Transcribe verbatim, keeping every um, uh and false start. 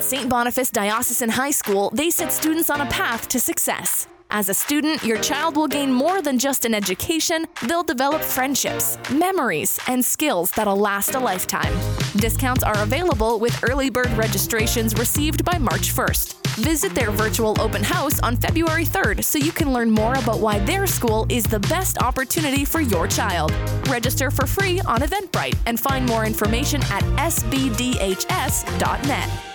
Saint Boniface Diocesan High School, they set students on a path to success. As a student, your child will gain more than just an education. They'll develop friendships, memories, and skills that'll last a lifetime. Discounts are available with early bird registrations received by March first. Visit their virtual open house on February third so you can learn more about why their school is the best opportunity for your child. Register for free on Eventbrite and find more information at s b d h s dot net.